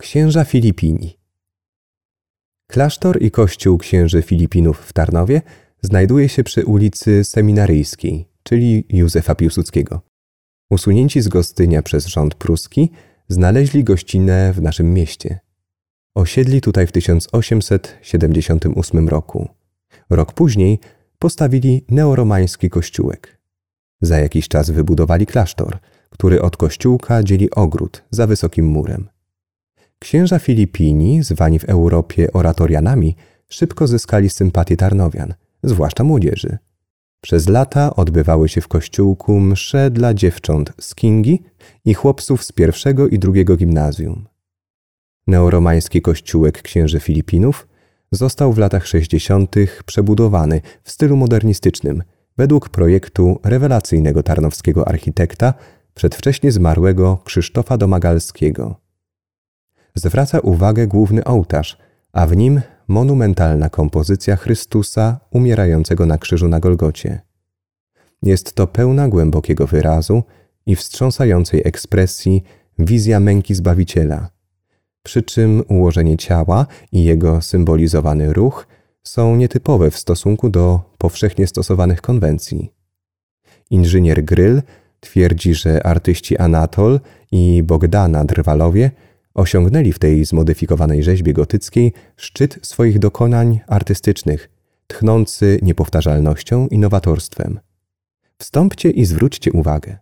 Księża Filipini. Klasztor i kościół księży Filipinów w Tarnowie znajduje się przy ulicy Seminaryjskiej, czyli Józefa Piłsudskiego. Usunięci z Gostynia przez rząd pruski, znaleźli gościnę w naszym mieście. Osiedli tutaj w 1878 roku. Rok później postawili neoromański kościółek. Za jakiś czas wybudowali klasztor, który od kościółka dzieli ogród za wysokim murem. Księża Filipini, zwani w Europie oratorianami, szybko zyskali sympatię tarnowian, zwłaszcza młodzieży. Przez lata odbywały się w kościółku msze dla dziewcząt z Kingi i chłopców z pierwszego i drugiego gimnazjum. Neoromański kościółek księży Filipinów został w latach 60. przebudowany w stylu modernistycznym według projektu rewelacyjnego tarnowskiego architekta, przedwcześnie zmarłego Krzysztofa Domagalskiego. Zwraca uwagę główny ołtarz, a w nim monumentalna kompozycja Chrystusa umierającego na krzyżu na Golgocie. Jest to pełna głębokiego wyrazu i wstrząsającej ekspresji wizja męki Zbawiciela, przy czym ułożenie ciała i jego symbolizowany ruch są nietypowe w stosunku do powszechnie stosowanych konwencji. Inżynier Gryl twierdzi, że artyści Anatol i Bogdana Drwalowie osiągnęli w tej zmodyfikowanej rzeźbie gotyckiej szczyt swoich dokonań artystycznych, tchnący niepowtarzalnością i nowatorstwem. Wstąpcie i zwróćcie uwagę.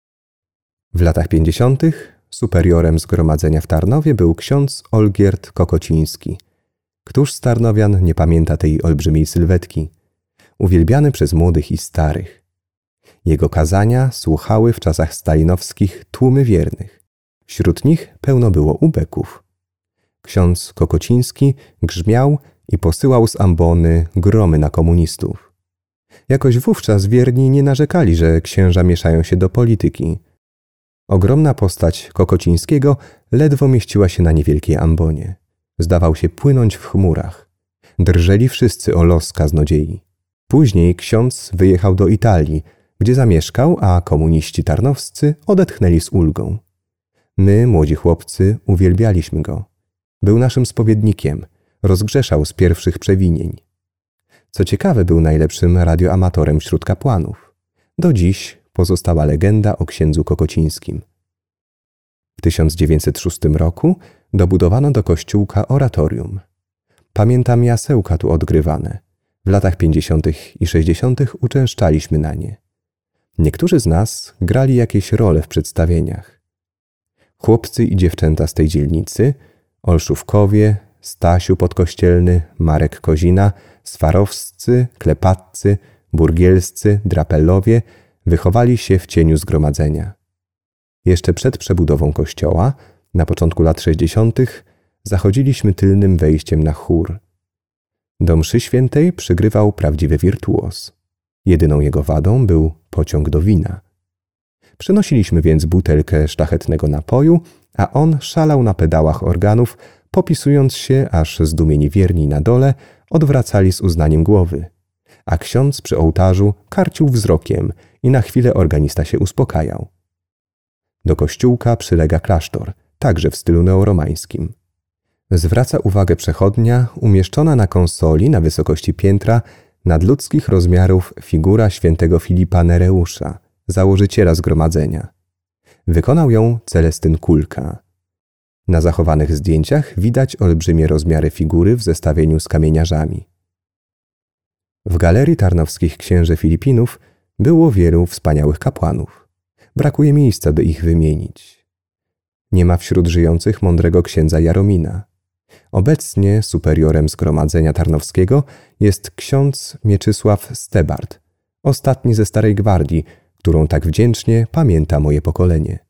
W latach 50. superiorem zgromadzenia w Tarnowie był ksiądz Olgierd Kokociński. Któż z tarnowian nie pamięta tej olbrzymiej sylwetki, uwielbiany przez młodych i starych. Jego kazania słuchały w czasach stalinowskich tłumy wiernych. Wśród nich pełno było ubeków. Ksiądz Kokociński grzmiał i posyłał z ambony gromy na komunistów. Jakoś wówczas wierni nie narzekali, że księża mieszają się do polityki. Ogromna postać Kokocińskiego ledwo mieściła się na niewielkiej ambonie. Zdawał się płynąć w chmurach. Drżeli wszyscy o los kaznodziei. Później ksiądz wyjechał do Italii, gdzie zamieszkał, a komuniści tarnowscy odetchnęli z ulgą. My, młodzi chłopcy, uwielbialiśmy go. Był naszym spowiednikiem, rozgrzeszał z pierwszych przewinień. Co ciekawe, był najlepszym radioamatorem wśród kapłanów. Do dziś pozostała legenda o księdzu Kokocińskim. W 1906 roku dobudowano do kościółka oratorium. Pamiętam jasełka tu odgrywane. W latach 50. i 60. uczęszczaliśmy na nie. Niektórzy z nas grali jakieś role w przedstawieniach. Chłopcy i dziewczęta z tej dzielnicy, Olszówkowie, Stasiu Podkościelny, Marek Kozina, Swarowscy, Klepaccy, Burgielscy, Drapelowie wychowali się w cieniu zgromadzenia. Jeszcze przed przebudową kościoła, na początku lat 60., zachodziliśmy tylnym wejściem na chór. Do mszy świętej przygrywał prawdziwy wirtuos. Jedyną jego wadą był pociąg do wina. Przynosiliśmy więc butelkę szlachetnego napoju, a on szalał na pedałach organów, popisując się, aż zdumieni wierni na dole odwracali z uznaniem głowy. A ksiądz przy ołtarzu karcił wzrokiem i na chwilę organista się uspokajał. Do kościółka przylega klasztor, także w stylu neoromańskim. Zwraca uwagę przechodnia umieszczona na konsoli na wysokości piętra nadludzkich rozmiarów figura świętego Filipa Nereusza, założyciela zgromadzenia. Wykonał ją Celestyn Kulka. Na zachowanych zdjęciach widać olbrzymie rozmiary figury w zestawieniu z kamieniarzami. W galerii tarnowskich księży Filipinów było wielu wspaniałych kapłanów. Brakuje miejsca, by ich wymienić. Nie ma wśród żyjących mądrego księdza Jaromina. Obecnie superiorem zgromadzenia tarnowskiego jest ksiądz Mieczysław Stebart, ostatni ze Starej Gwardii, którą tak wdzięcznie pamięta moje pokolenie.